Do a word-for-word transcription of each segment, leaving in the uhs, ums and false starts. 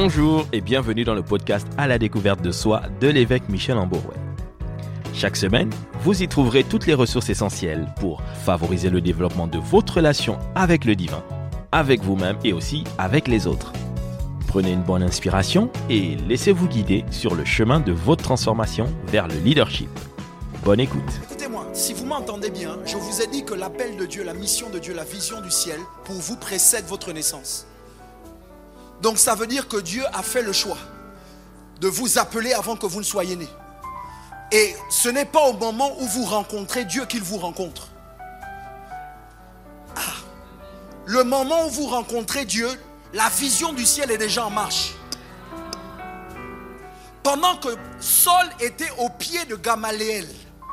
Bonjour et bienvenue dans le podcast À la découverte de soi de l'évêque Michel Amborouet. Chaque semaine, vous y trouverez toutes les ressources essentielles pour favoriser le développement de votre relation avec le divin, avec vous-même et aussi avec les autres. Prenez une bonne inspiration et laissez-vous guider sur le chemin de votre transformation vers le leadership. Bonne écoute. Écoutez-moi, si vous m'entendez bien, je vous ai dit que l'appel de Dieu, la mission de Dieu, la vision du ciel, pour vous précède votre naissance. Donc ça veut dire que Dieu a fait le choix de vous appeler avant que vous ne soyez nés. Et ce n'est pas au moment où vous rencontrez Dieu qu'il vous rencontre. Ah, le moment où vous rencontrez Dieu, la vision du ciel est déjà en marche. Pendant que Saul était au pied de Gamaliel,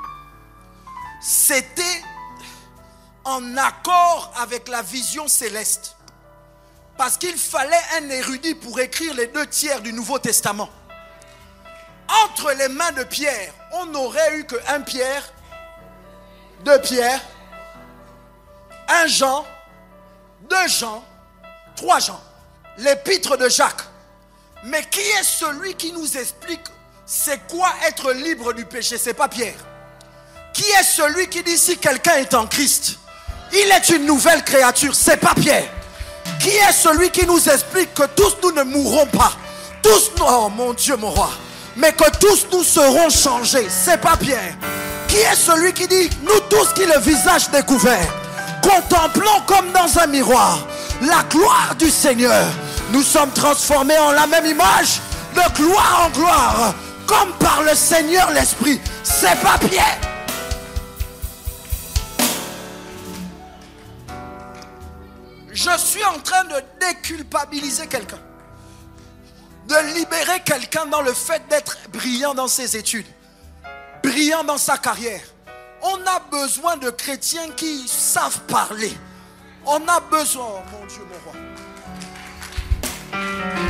c'était en accord avec la vision céleste. Parce qu'il fallait un érudit pour écrire les deux tiers du Nouveau Testament. Entre les mains de Pierre, on n'aurait eu qu'un Pierre, deux Pierre, un Jean, deux Jean, trois Jean. L'épître de Jacques. Mais qui est celui qui nous explique c'est quoi être libre du péché? C'est pas Pierre. Qui est celui qui dit si quelqu'un est en Christ, il est une nouvelle créature? C'est pas Pierre. Qui est celui qui nous explique que tous nous ne mourrons pas? Tous nous, oh mon Dieu mon roi, mais que tous nous serons changés? C'est pas Pierre. Qui est celui qui dit nous tous qui le visage découvert, contemplons comme dans un miroir la gloire du Seigneur, nous sommes transformés en la même image, de gloire en gloire, comme par le Seigneur l'Esprit? C'est pas Pierre. Je suis en train de déculpabiliser quelqu'un, de libérer quelqu'un dans le fait d'être brillant dans ses études, brillant dans sa carrière. On a besoin de chrétiens qui savent parler. On a besoin, oh mon Dieu mon roi.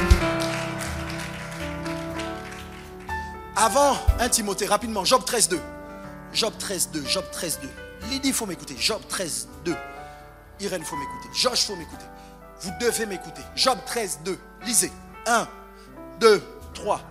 Avant un Timothée, rapidement, Job treize deux. Job treize deux, Job treize deux. Lydie, il faut m'écouter. Job treize deux. Irène, il faut m'écouter. Georges, il faut m'écouter. Vous devez m'écouter. Job treize deux. Lisez. un, deux, trois.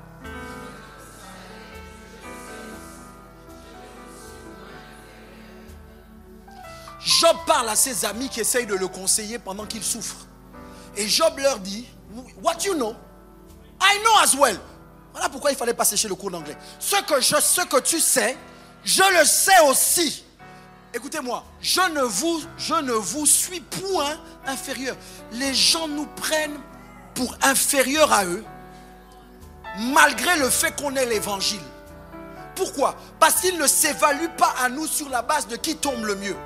Job parle à ses amis qui essayent de le conseiller pendant qu'il souffre. Et Job leur dit, what you know, I know as well. Voilà pourquoi il fallait pas sécher le cours d'anglais. Ce que, je, ce que tu sais, je le sais aussi. Écoutez-moi, je ne vous, je ne vous suis point inférieur. Les gens nous prennent pour inférieurs à eux, malgré le fait qu'on ait l'évangile. Pourquoi? Parce qu'ils ne s'évaluent pas à nous sur la base de qui tombe le mieux.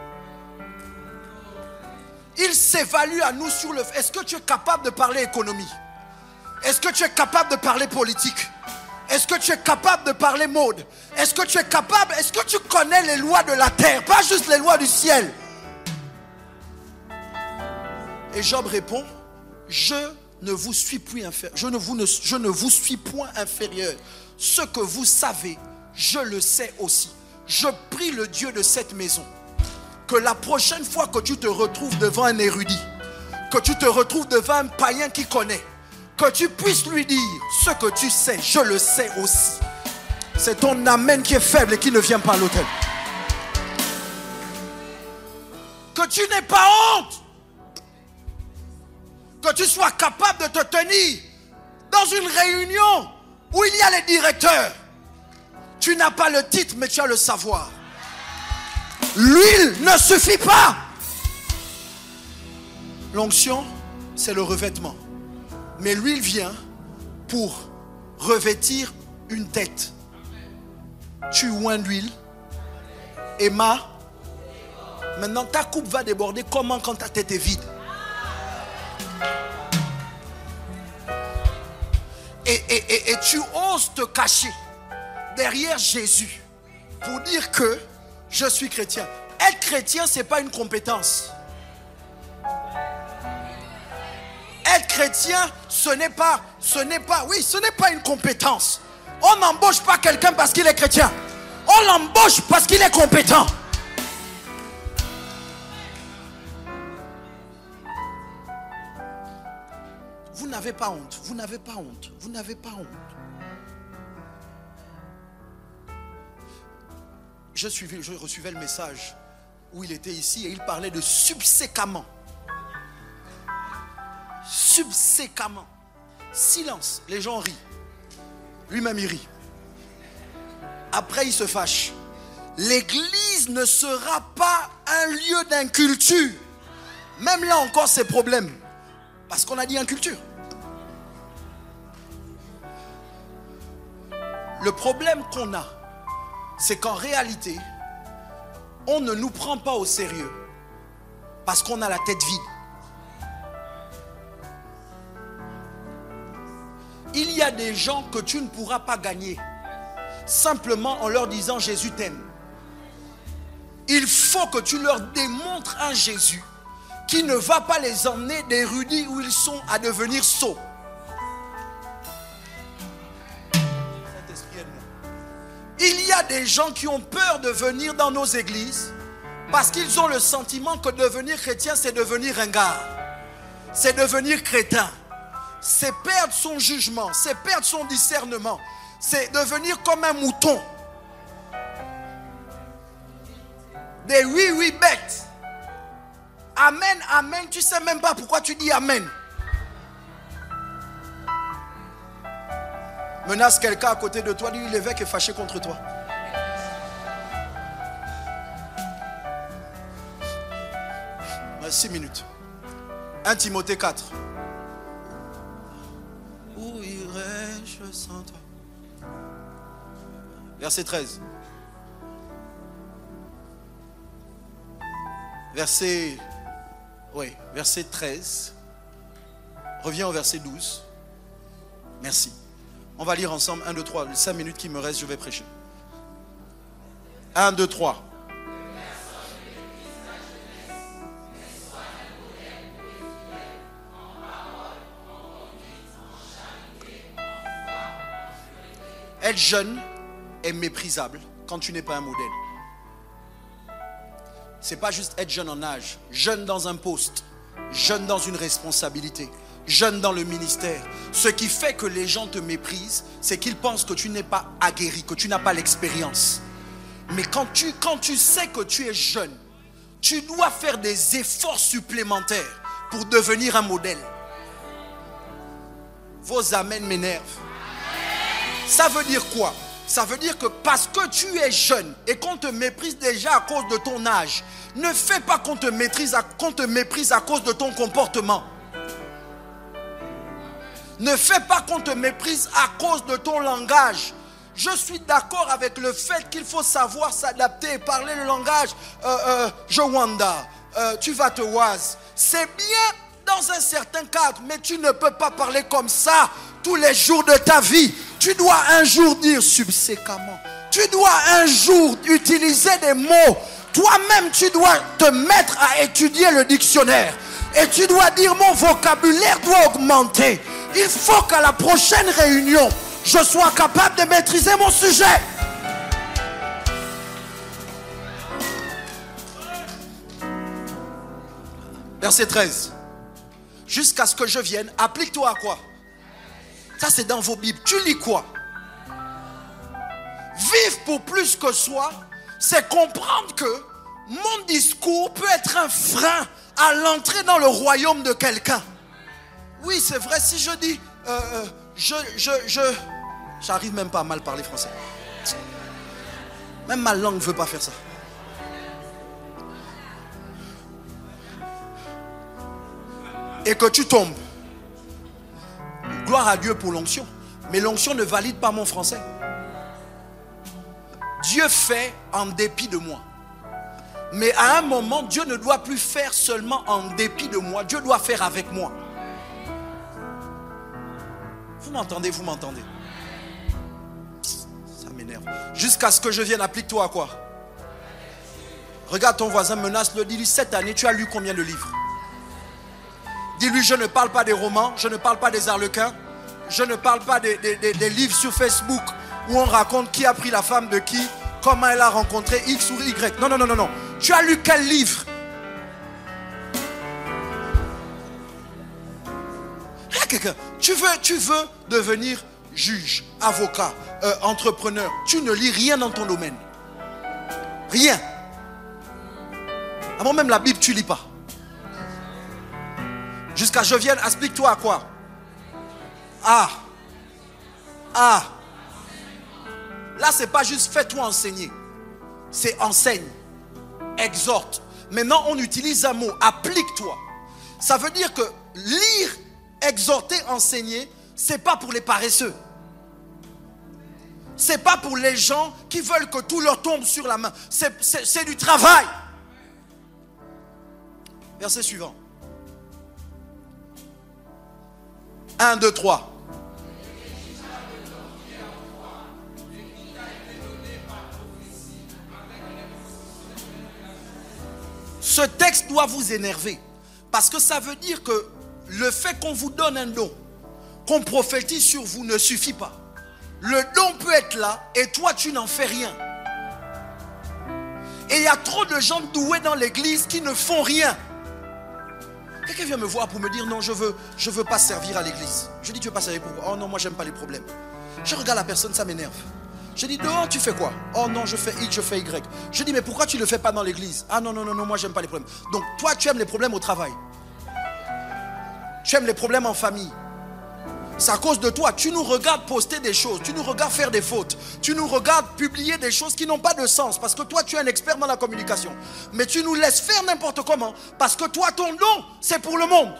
Ils s'évaluent à nous sur le fait. Est-ce que tu es capable de parler économie? Est-ce que tu es capable de parler politique? Est-ce que tu es capable de parler mode? Est-ce que tu es capable? Est-ce que tu connais les lois de la terre? Pas juste les lois du ciel. Et Job répond, je ne vous suis plus inférieur. Je ne vous, ne, je ne vous suis point inférieur. Ce que vous savez, je le sais aussi. Je prie le Dieu de cette maison que la prochaine fois que tu te retrouves devant un érudit, que tu te retrouves devant un païen qui connaît, que tu puisses lui dire ce que tu sais, je le sais aussi. C'est ton amen qui est faible et qui ne vient pas à l'autel. Que tu n'aies pas honte. Que tu sois capable de te tenir dans une réunion où il y a les directeurs. Tu n'as pas le titre, mais tu as le savoir. L'huile ne suffit pas. L'onction, c'est le revêtement. Mais l'huile vient pour revêtir une tête. Tu oins l'huile. Emma, maintenant ta coupe va déborder. Comment quand ta tête est vide? Et, et, et, et tu oses te cacher derrière Jésus pour dire que je suis chrétien. Être chrétien, ce n'est pas une compétence. Être chrétien, ce n'est pas, ce n'est pas, oui, ce n'est pas une compétence. On n'embauche pas quelqu'un parce qu'il est chrétien. On l'embauche parce qu'il est compétent. vous n'avez pas honte, vous n'avez pas honte, vous n'avez pas honte. Je, suivais, je recevais le message où il était ici et il parlait de subséquemment. Subséquemment. Silence, les gens rient. Lui-même il rit. Après il se fâche. L'église ne sera pas un lieu d'inculture. Même là encore c'est problème. Parce qu'on a dit inculture. Le problème qu'on a, c'est qu'en réalité, on ne nous prend pas au sérieux parce qu'on a la tête vide. Il y a des gens que tu ne pourras pas gagner simplement en leur disant Jésus t'aime. Il faut que tu leur démontres un Jésus qui ne va pas les emmener d'érudits où ils sont à devenir sots. Il y a des gens qui ont peur de venir dans nos églises parce qu'ils ont le sentiment que devenir chrétien, c'est devenir ringard. C'est devenir crétin. C'est perdre son jugement. C'est perdre son discernement. C'est devenir comme un mouton. Des oui, oui bêtes. Amen, amen. Tu ne sais même pas pourquoi tu dis amen. Menace quelqu'un à côté de toi, dis l'évêque est fâché contre toi. Six minutes. un Timothée quatre. Où irai-je sans toi? Verset treize. Verset, oui, verset treize. Reviens au verset douze. Merci. On va lire ensemble. un, deux, trois. Les cinq minutes qui me restent, je vais prêcher. un, deux, trois. Être jeune est méprisable quand tu n'es pas un modèle. C'est pas juste être jeune en âge, jeune dans un poste, jeune dans une responsabilité, jeune dans le ministère. Ce qui fait que les gens te méprisent, c'est qu'ils pensent que tu n'es pas aguerri, que tu n'as pas l'expérience. Mais quand tu, quand tu sais que tu es jeune, tu dois faire des efforts supplémentaires pour devenir un modèle. Vos amens m'énervent. Ça veut dire quoi? Ça veut dire que parce que tu es jeune et qu'on te méprise déjà à cause de ton âge, ne fais pas qu'on te méprise à, qu'on te méprise à cause de ton comportement. Ne fais pas qu'on te méprise à cause de ton langage. Je suis d'accord avec le fait qu'il faut savoir s'adapter et parler le langage euh, euh, Jowanda, euh, tu vas te oise. C'est bien dans un certain cadre, mais tu ne peux pas parler comme ça tous les jours de ta vie. Tu dois un jour dire subséquemment. Tu dois un jour utiliser des mots. Toi-même, tu dois te mettre à étudier le dictionnaire. Et tu dois dire mon vocabulaire doit augmenter. Il faut qu'à la prochaine réunion, je sois capable de maîtriser mon sujet. Verset treize. Jusqu'à ce que je vienne, applique-toi à quoi? Ça c'est dans vos Bibles. Tu lis quoi? Vivre pour plus que soi, c'est comprendre que mon discours peut être un frein à l'entrée dans le royaume de quelqu'un. Oui, c'est vrai, si je dis euh, euh, je, je, je j'arrive même pas à mal parler français. Même ma langue ne veut pas faire ça. Et que tu tombes. Gloire à Dieu pour l'onction. Mais l'onction ne valide pas mon français. Dieu fait en dépit de moi. Mais à un moment, Dieu ne doit plus faire seulement en dépit de moi. Dieu doit faire avec moi. Vous m'entendez, vous m'entendez. Ça m'énerve. Jusqu'à ce que je vienne, applique-toi à quoi? Regarde ton voisin, menace-le, dis-lui, cette année, tu as lu combien de livres? Dis-lui, je ne parle pas des romans, je ne parle pas des arlequins, je ne parle pas des, des, des, des livres sur Facebook où on raconte qui a pris la femme de qui, comment elle a rencontré X ou Y. Non, non, non, non, non. Tu as lu quel livre? quelqu'un, tu veux, tu veux devenir juge, avocat, euh, entrepreneur. Tu ne lis rien dans ton domaine. Rien. Avant même la Bible, tu ne lis pas. Jusqu'à je vienne, explique-toi à quoi? Ah. Ah. Là, c'est pas juste fais-toi enseigner. C'est enseigne, exhorte. Maintenant, on utilise un mot, applique-toi. Ça veut dire que lire, exhorter, enseigner, c'est pas pour les paresseux. C'est pas pour les gens qui veulent que tout leur tombe sur la main. C'est, c'est, c'est du travail. Verset suivant. un, deux, trois. Ce texte doit vous énerver. Parce que ça veut dire que le fait qu'on vous donne un don, qu'on prophétise sur vous ne suffit pas. Le don peut être là et toi tu n'en fais rien. Et il y a trop de gens doués dans l'église qui ne font rien. Quelqu'un vient me voir pour me dire non, je veux, je veux pas servir à l'église. Je dis tu veux pas servir pourquoi? Oh non, moi j'aime pas les problèmes. Je regarde la personne, ça m'énerve. Je dis dehors tu fais quoi? Oh non, je fais X, je fais Y. Je dis mais pourquoi tu ne le fais pas dans l'église? Ah non, non, non, non, moi j'aime pas les problèmes. Donc toi tu aimes les problèmes au travail. Tu aimes les problèmes en famille. C'est à cause de toi. Tu nous regardes poster des choses. Tu nous regardes faire des fautes. Tu nous regardes publier des choses qui n'ont pas de sens. Parce que toi tu es un expert dans la communication. Mais tu nous laisses faire n'importe comment. Parce que toi ton don c'est pour le monde.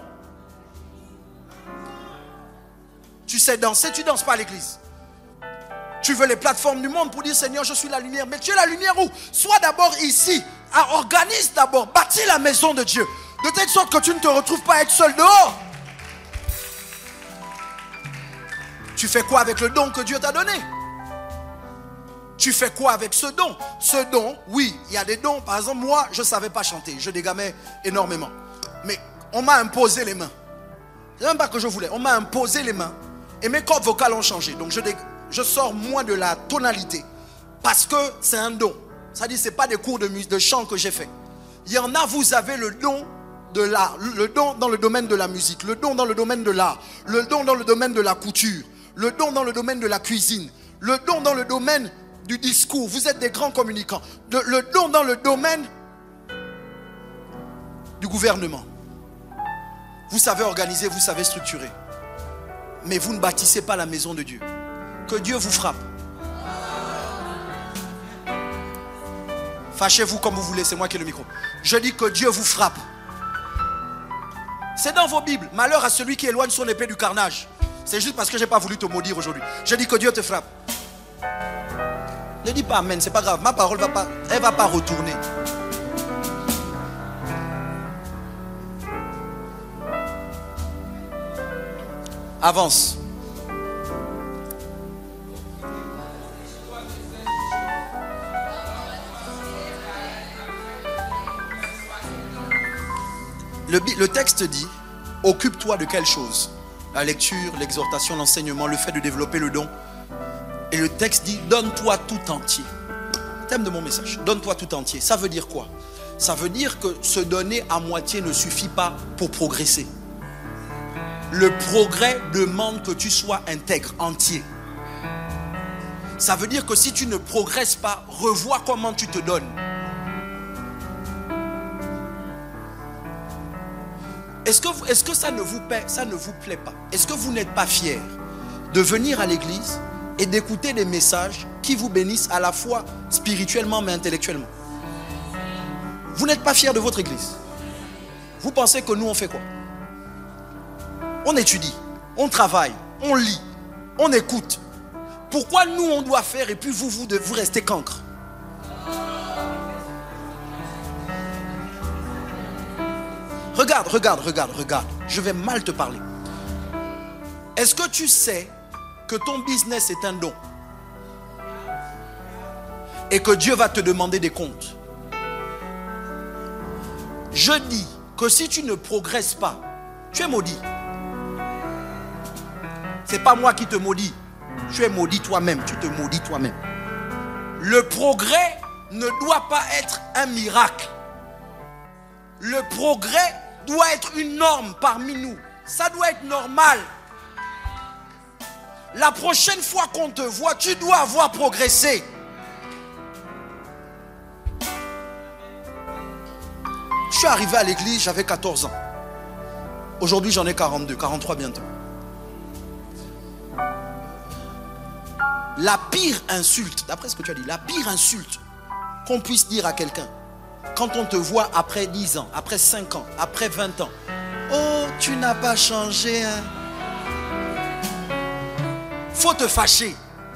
Tu sais danser, tu danses pas à l'église. Tu veux les plateformes du monde pour dire Seigneur je suis la lumière. Mais tu es la lumière où? Sois d'abord ici. Ah, organise d'abord. Bâtis la maison de Dieu. De telle sorte que tu ne te retrouves pas à être seul dehors. Tu fais quoi avec le don que Dieu t'a donné? Tu fais quoi avec ce don? Ce don, oui, il y a des dons. Par exemple, moi, je ne savais pas chanter. Je dégamais énormément. Mais on m'a imposé les mains. C'est même pas que je voulais. On m'a imposé les mains. Et mes cordes vocales ont changé. Donc je, dé... je sors moins de la tonalité. Parce que c'est un don. C'est-à-dire ce n'est pas des cours de, mus... de chant que j'ai fait. Il y en a, vous avez le don de l'art. Le don dans le domaine de la musique. Le don dans le domaine de l'art. Le don dans le domaine de la couture. Le don dans le domaine de la cuisine. Le don dans le domaine du discours. Vous êtes des grands communicants. Le, le don dans le domaine du gouvernement. Vous savez organiser, vous savez structurer. Mais vous ne bâtissez pas la maison de Dieu. Que Dieu vous frappe. Fâchez-vous comme vous voulez, c'est moi qui ai le micro. Je dis que Dieu vous frappe. C'est dans vos Bibles. Malheur à celui qui éloigne son épée du carnage. C'est juste parce que je n'ai pas voulu te maudire aujourd'hui. Je dis que Dieu te frappe. Ne dis pas amen, c'est pas grave. Ma parole va pas, elle va pas retourner. Avance. Le, le texte dit, occupe-toi de quelle chose? La lecture, l'exhortation, l'enseignement, le fait de développer le don. Et le texte dit, donne-toi tout entier. Thème de mon message, donne-toi tout entier. Ça veut dire quoi? Ça veut dire que se donner à moitié ne suffit pas pour progresser. Le progrès demande que tu sois intègre, entier. Ça veut dire que si tu ne progresses pas, revois comment tu te donnes. Est-ce que, vous, est-ce que ça ne vous plaît, ça ne vous plaît pas? Est-ce que vous n'êtes pas fiers de venir à l'église et d'écouter des messages qui vous bénissent à la fois spirituellement mais intellectuellement? Vous n'êtes pas fiers de votre église? Vous pensez que nous on fait quoi? On étudie, on travaille, on lit, on écoute. Pourquoi nous on doit faire et puis vous, vous, vous restez cancre? Regarde, regarde, regarde, regarde. Je vais mal te parler. Est-ce que tu sais que ton business est un don? Et que Dieu va te demander des comptes? Je dis que si tu ne progresses pas, tu es maudit. Ce n'est pas moi qui te maudis. Tu es maudit toi-même. Tu te maudis toi-même. Le progrès ne doit pas être un miracle. Le progrès doit être une norme parmi nous. Ça doit être normal La prochaine fois qu'on te voit, tu dois avoir progressé. Je suis arrivé à l'église, j'avais quatorze ans. Aujourd'hui, j'en ai quarante-deux, quarante-trois bientôt. La pire insulte, d'après ce que tu as dit, la pire insulte qu'on puisse dire à quelqu'un, quand on te voit après dix ans, après cinq ans, après vingt ans, oh, tu n'as pas changé, hein? Faut te fâcher.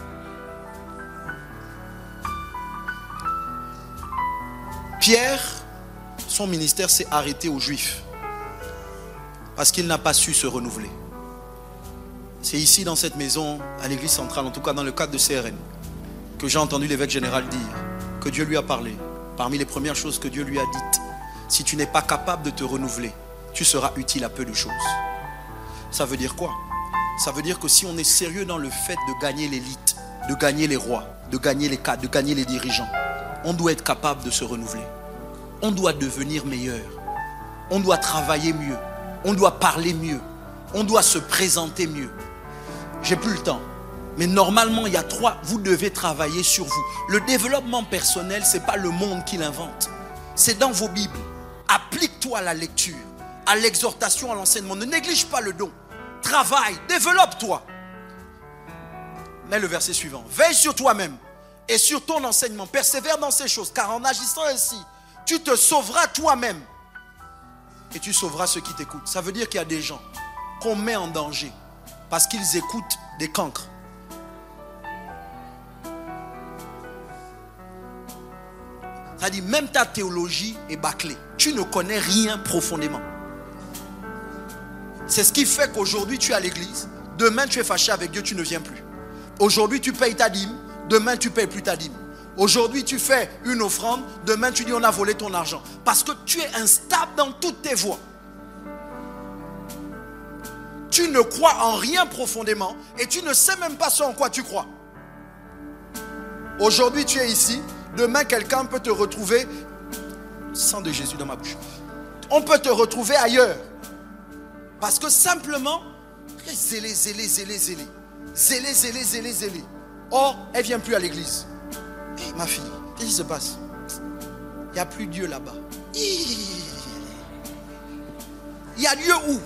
Pierre, son ministère s'est arrêté aux Juifs parce qu'il n'a pas su se renouveler. C'est ici dans cette maison, à l'église centrale, en tout cas dans le cadre de C R N, que j'ai entendu l'évêque général dire que Dieu lui a parlé. Parmi les premières choses que Dieu lui a dites, si tu n'es pas capable de te renouveler, tu seras utile à peu de choses. Ça veut dire quoi? Ça veut dire que si on est sérieux dans le fait de gagner l'élite, de gagner les rois, de gagner les cadres, de gagner les dirigeants, on doit être capable de se renouveler. On doit devenir meilleur. On doit travailler mieux. On doit parler mieux. On doit se présenter mieux. J'ai plus le temps. Mais normalement, il y a trois. Vous devez travailler sur vous. Le développement personnel, ce n'est pas le monde qui l'invente. C'est dans vos Bibles. Applique-toi à la lecture, à l'exhortation, à l'enseignement. Ne néglige pas le don. Travaille, développe-toi. Mais le verset suivant. Veille sur toi-même et sur ton enseignement. Persévère dans ces choses, car en agissant ainsi, tu te sauveras toi-même et tu sauveras ceux qui t'écoutent. Ça veut dire qu'il y a des gens qu'on met en danger parce qu'ils écoutent des cancres. Ça dit même ta théologie est bâclée. Tu ne connais rien profondément. C'est ce qui fait qu'aujourd'hui tu es à l'église. Demain tu es fâché avec Dieu, tu ne viens plus. Aujourd'hui tu payes ta dîme. Demain tu ne payes plus ta dîme. Aujourd'hui tu fais une offrande. Demain tu dis on a volé ton argent. Parce que tu es instable dans toutes tes voies. Tu ne crois en rien profondément. Et tu ne sais même pas ce en quoi tu crois. Aujourd'hui tu es ici. Demain quelqu'un peut te retrouver. Sang de Jésus dans ma bouche. On peut te retrouver ailleurs. Parce que simplement, zélé, zélé, zélé, zélé. Zélé, zélé, zélé, zélé. Or, elle ne vient plus à l'église. Hey, ma fille, qu'est-ce qui se passe? Il n'y a plus Dieu là-bas. Il y a Dieu où?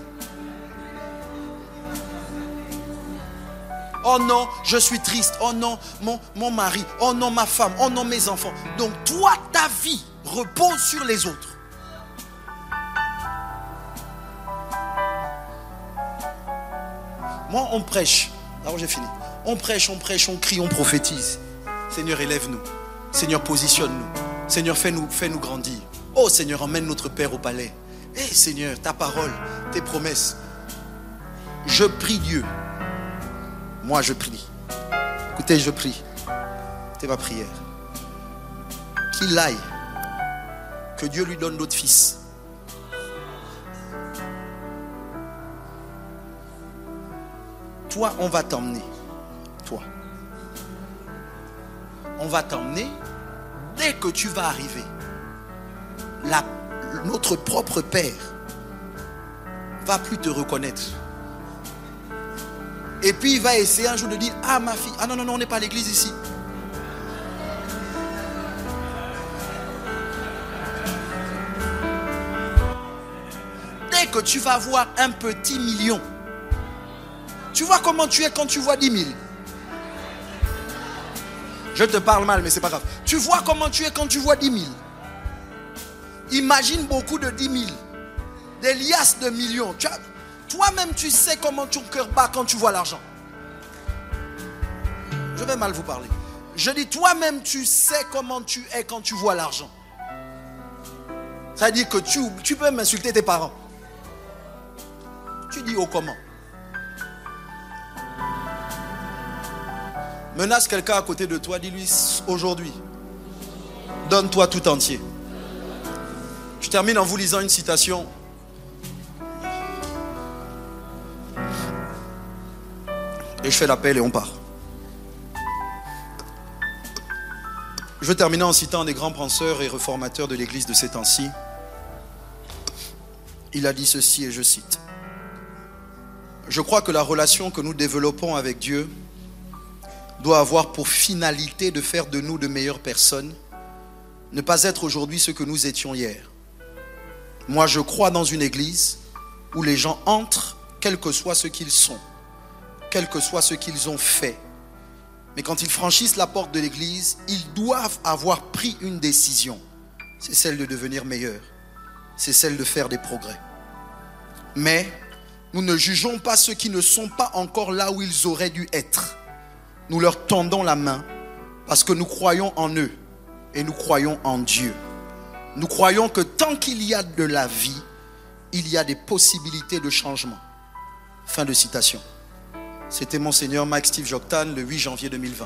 Oh non, je suis triste. Oh non, mon, mon mari. Oh non, ma femme. Oh non, mes enfants. Donc toi, ta vie repose sur les autres. Moi, on prêche. Alors j'ai fini. On prêche, on prêche, on crie, on prophétise. Seigneur, élève-nous. Seigneur, positionne-nous. Seigneur, fais-nous, fais-nous grandir. Oh Seigneur, emmène notre Père au palais. Eh hey, Seigneur, ta parole, tes promesses. Je prie Dieu. Moi, je prie. Écoutez, je prie. C'est ma prière. Qu'il aille. Que Dieu lui donne d'autres fils. Toi, on va t'emmener. Toi. On va t'emmener. Dès que tu vas arriver, la, notre propre Père va plus te reconnaître. Et puis il va essayer un jour de dire, ah ma fille, ah non, non, non, on n'est pas à l'église ici. Dès que tu vas voir un petit million, tu vois comment tu es quand tu vois dix mille. Je te parle mal, mais c'est pas grave. Tu vois comment tu es quand tu vois dix mille. Imagine beaucoup de dix mille. Des liasses de millions. Tu as, toi-même, tu sais comment ton cœur bat quand tu vois l'argent. Je vais mal vous parler. Je dis, toi-même, tu sais comment tu es quand tu vois l'argent. Ça veut dire que tu, tu peux m'insulter tes parents. Tu dis, oh comment? Menace quelqu'un à côté de toi, dis-lui aujourd'hui, donne-toi tout entier. Je termine en vous lisant une citation. Et je fais l'appel et on part. Je vais terminer en citant un des grands penseurs et réformateurs de l'église de ces temps-ci. Il a dit ceci et je cite. Je crois que la relation que nous développons avec Dieu doit avoir pour finalité de faire de nous de meilleures personnes, ne pas être aujourd'hui ce que nous étions hier. Moi, je crois dans une église où les gens entrent, quel que soit ce qu'ils sont, quel que soit ce qu'ils ont fait. Mais quand ils franchissent la porte de l'église, ils doivent avoir pris une décision. C'est celle de devenir meilleurs. C'est celle de faire des progrès. Mais nous ne jugeons pas ceux qui ne sont pas encore là où ils auraient dû être. Nous leur tendons la main parce que nous croyons en eux et nous croyons en Dieu. Nous croyons que tant qu'il y a de la vie, il y a des possibilités de changement. Fin de citation. C'était Monseigneur Mike Steve Joktan le huit janvier deux mille vingt.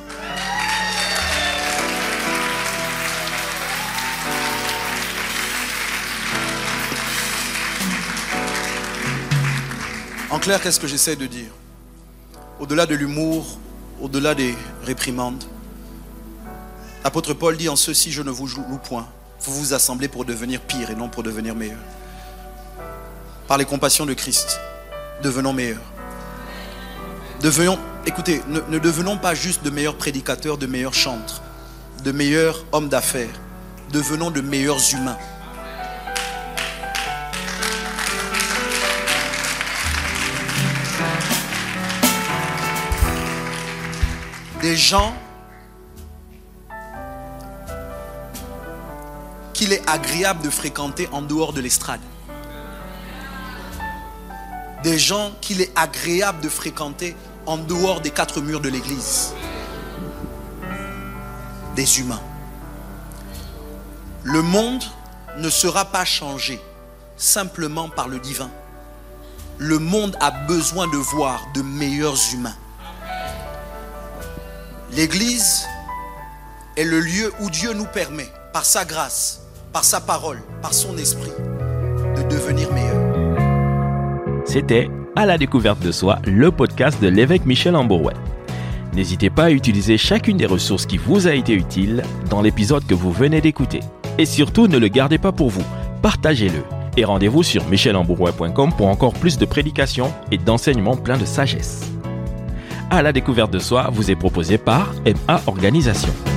En clair, qu'est-ce que j'essaie de dire? Au-delà de l'humour, au-delà des réprimandes, l'apôtre Paul dit: en ceci je ne vous loue point, vous vous assemblez pour devenir pire et non pour devenir meilleur. Par les compassions de Christ, devenons meilleurs. Devenons, écoutez, ne, ne devenons pas juste de meilleurs prédicateurs, de meilleurs chantres, de meilleurs hommes d'affaires. Devenons de meilleurs humains. Des gens qu'il est agréable de fréquenter en dehors de l'estrade. Des gens qu'il est agréable de fréquenter en dehors des quatre murs de l'église. Des humains. Le monde ne sera pas changé simplement par le divin. Le monde a besoin de voir de meilleurs humains. L'église est le lieu où Dieu nous permet, par sa grâce, par sa parole, par son esprit, de devenir meilleurs. C'était À la découverte de soi, le podcast de l'évêque Michel Amborouet. N'hésitez pas à utiliser chacune des ressources qui vous a été utile dans l'épisode que vous venez d'écouter. Et surtout, ne le gardez pas pour vous, partagez-le. Et rendez-vous sur michel amborouet point com pour encore plus de prédications et d'enseignements pleins de sagesse. À la découverte de soi vous est proposé par M A Organisation.